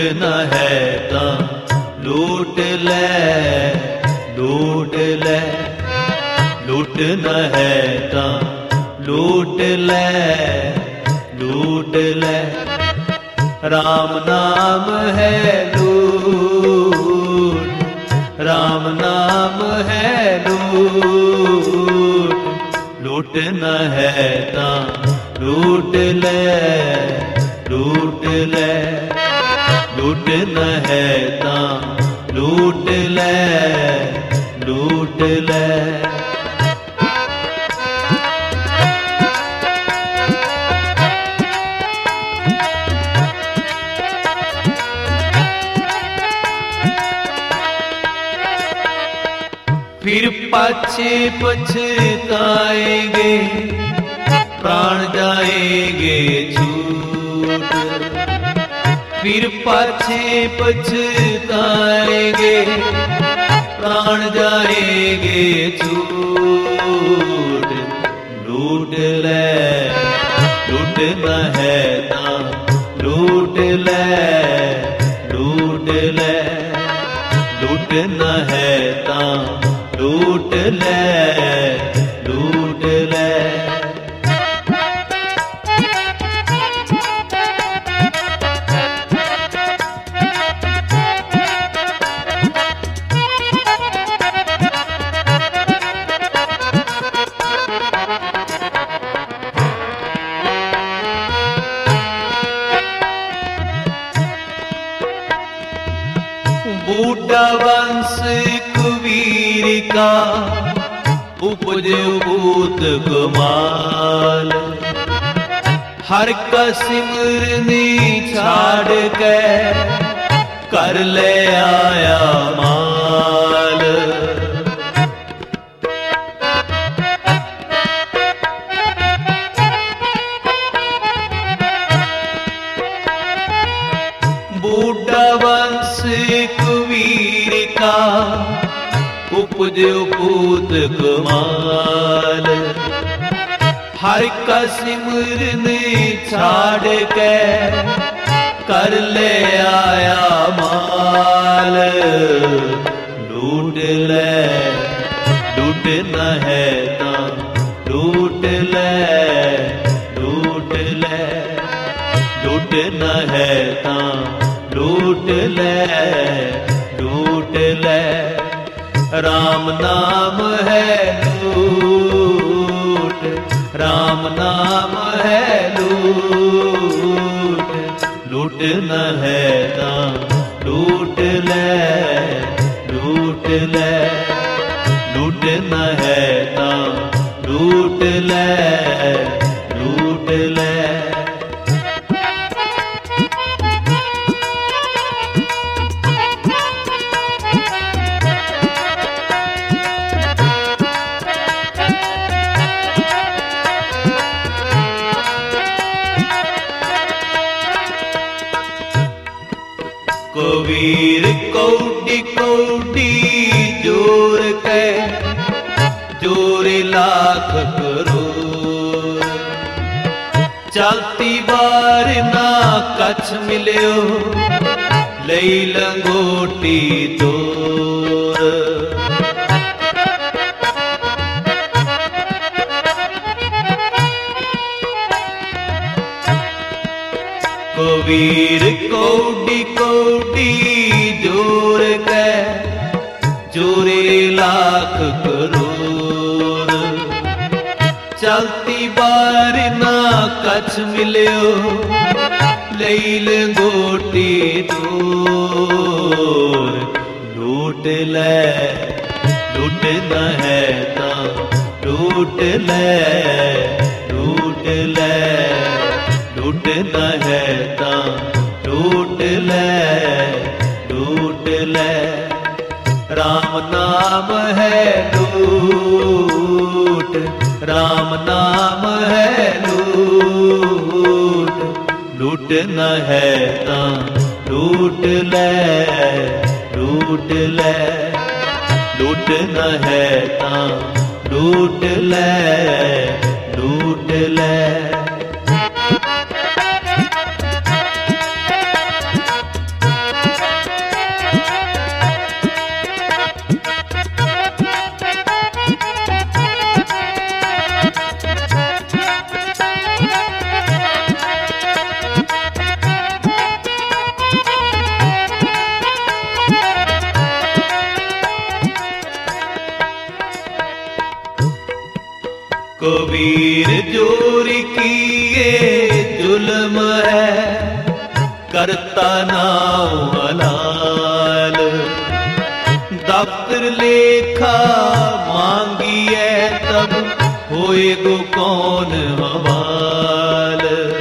न है तां लूट ले, लूट ले। लूट न है तां लूट ले, लूट ले। राम नाम है लूट, राम नाम है लूट। लूट न है तां लूट ले, लूट ले। लूट न है तां लूट ले, लूट ले। फिर पाछे पछताएंगे, प्राण जाएंगे छूट। फिर पाछे पछताएंगे, प्राण जाएंगे छूट। लूट ले, लूट न है तां लूट ले, लूट ले। लूट न है तां लूट ले, लूट ले। बूढ़ा वंश कुवीर का उपजे पूत कमाल। हर का सिमरनी छाड़ के कर ले आया माल। बूढ़ा वंश कुवीर का उपजे पूत कमाल। हर का सिमरनी छाड़ के कर ले आया माल। लूट ले, लूट न है तां लूट ले, लूट ले। लूट न है तां लूट ले, लूट ले। राम नाम है लूट, राम नाम है लूट। लूट न है तां लूट ले, लूट ले। लूट न है तां लूट ले, लूट ले। कबीर कौड़ी कौड़ी जोर के, जोर लाख करोड़। चलती बार ना कछ मिलियो, लई लंगोटी तोर। कबीर कौड़ी कौड़ी जोर के, जोरे लाख करोड़। चलती बार ना कछ मिलियो, लई लंगोटी तोर। लूट ले, लूट न है तां लूट ले, लूट ले। लूट न है तां लूट ले, लूट ले। राम नाम है लूट, राम नाम है लूट। लूट न है तां लूट ले, लूट ले। लूट न है तां लूट ले, लूट ले। किए जुल्म है, करता नाउ हलाल। दफ्तर लेखा मांगिए तब होएगो कौन हवाल।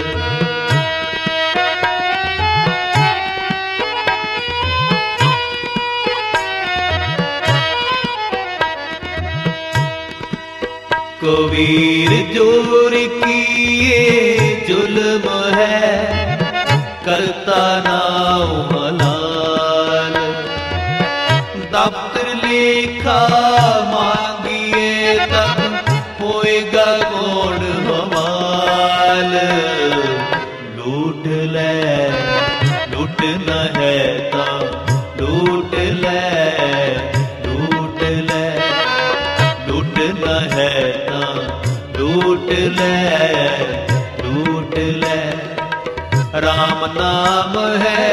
कबीर जोर किए जुल्म है, करता नाउ हलाल। दफ्तर लेखा मांगिए तब होएगा कौन हवाल। लूट ले लूटना है ता लूट ले, लूट ले लूटना है ता लूट ले, लूट ले। राम नाम है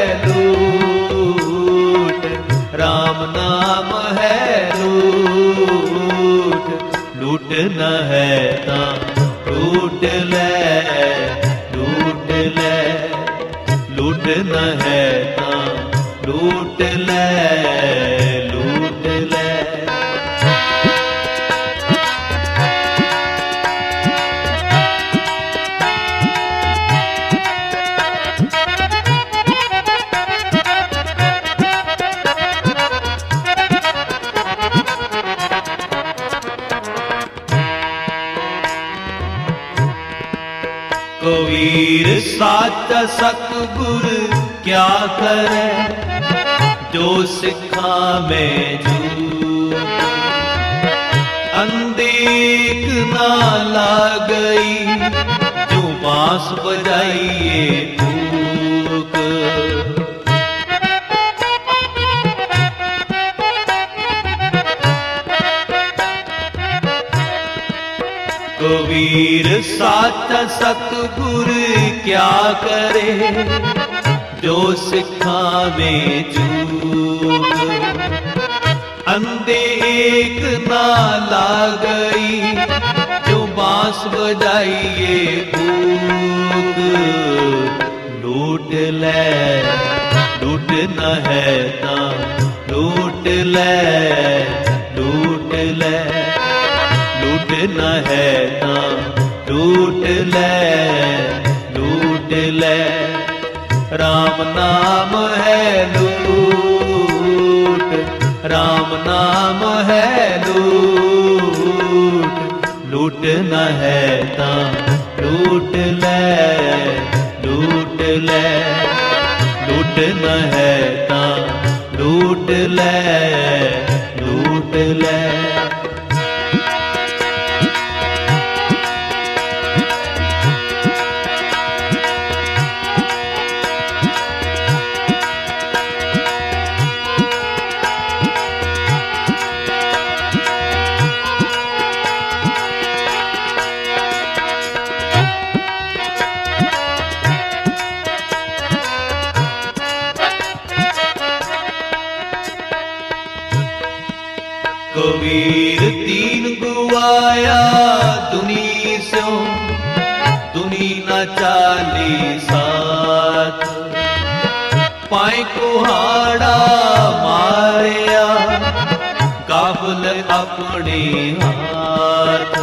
लूट, राम नाम है लूट। लूटना है ता लूट ले, लूट ले। लूटना है ता लूट ले, लूट ले। कबीर साचा सतगुर क्या करे, जो सिखा में झूठ। अंधेक ना ला गई, जो बांस बजाइए फूक। कबीर साचा सतगुर क्या करे, जो सिखा में झूठ। अंधे एक ना ला गई, जो बांस बजाइए फूक। लूट ले लूटना है ता लूट ले, लूट ले। लूटना है ता लूट ले, लूट ले। राम नाम है लूट, राम नाम है लूट। लूटना है ता लूट ले, लूट ले। लूटना है ता लूट ले, लूट ले। कबीर तीन गुआया दुनी सो, दुनी न चाली साथ। पाए कुहाड़ा मारिया, काबुल अपने हाथ।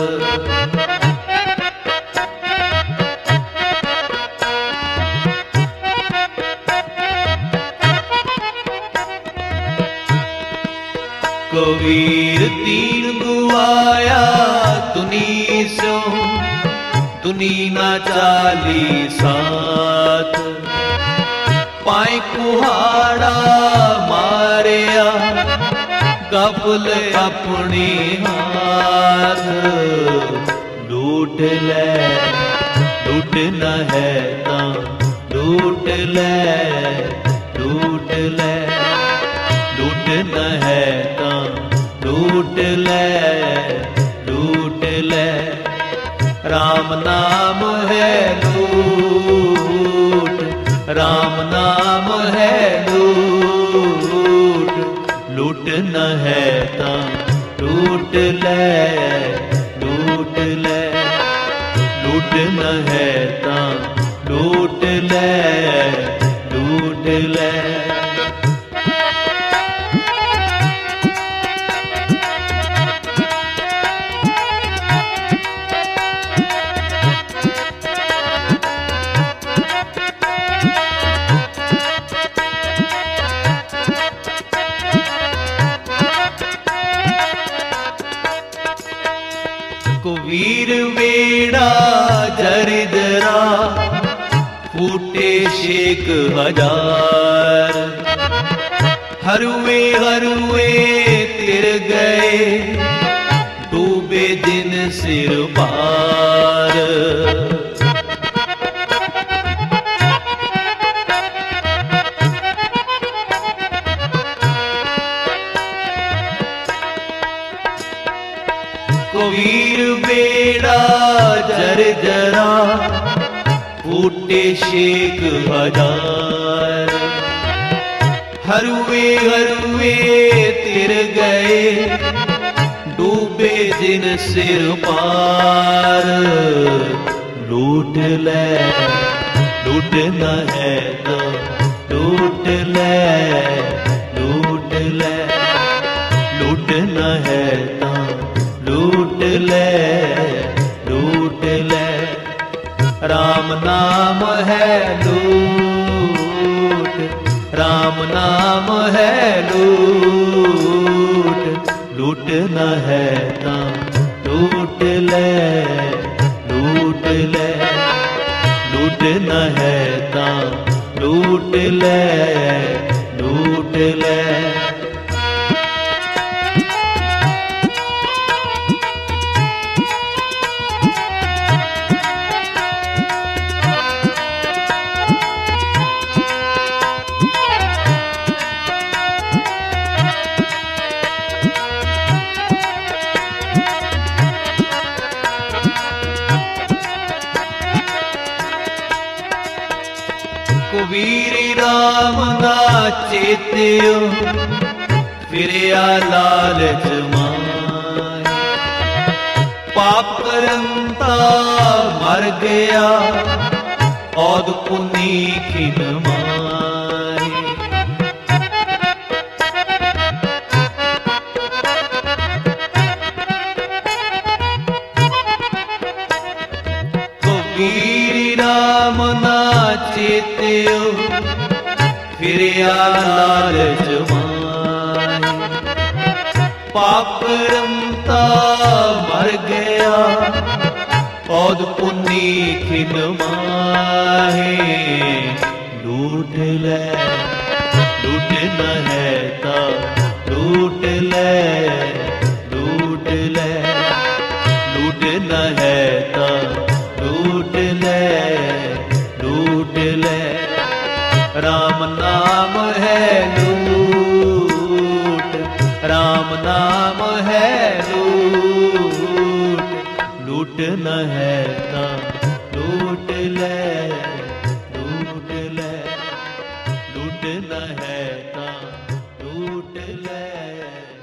कबीर तीन गुआया दुनी सो, दुनी ना चाली साथ। पाए कुहाड़ा मारिया, कबुल अपने हाथ। लूट ले लूटना है ता लूट ले, लूट ले। लूटना है ता लूट ले, लूट ले। राम नाम है लूट, राम नाम है लूट। लूटना है ता लूट ले, लूट ले। लूट न है तां लूट ले, लूट ले। वीर वेड़ा जरजरा फूटे शेख हजार, हरुए हरुए तिर गए डूबे दिन सिर पार। वीर बेड़ा जरजरा फूटे शेख हजार, हरुए हरुए तिर गए डूबे दिन सिर पार। लूट ले, लूट न है तो लूट ले, लूट ले। लूट न है तो लूट ले, लूट ले। राम नाम है लूट, राम नाम है लूट। लूट न है तां लूट ले, लूट ले। लूट न है तां लूट ले, लूट ले। वीर राम ना चेत्यो फिरिया लालच माय। पाप करंता मर गया औद पुनी खिन माय। तो वीर राम ना चेत्यो फिरिया लालच माय। पाप रमता मर गया औद पुनी खिन माहे। लूट ले, लूट न है ता लूट ले, लूट ले। लूट न है ता लूट ले, लूट ले। राम नाम है लूट, राम नाम है लूट। लूट न है तां लूट ले, लूट ले। लूट न है तां लूट ले।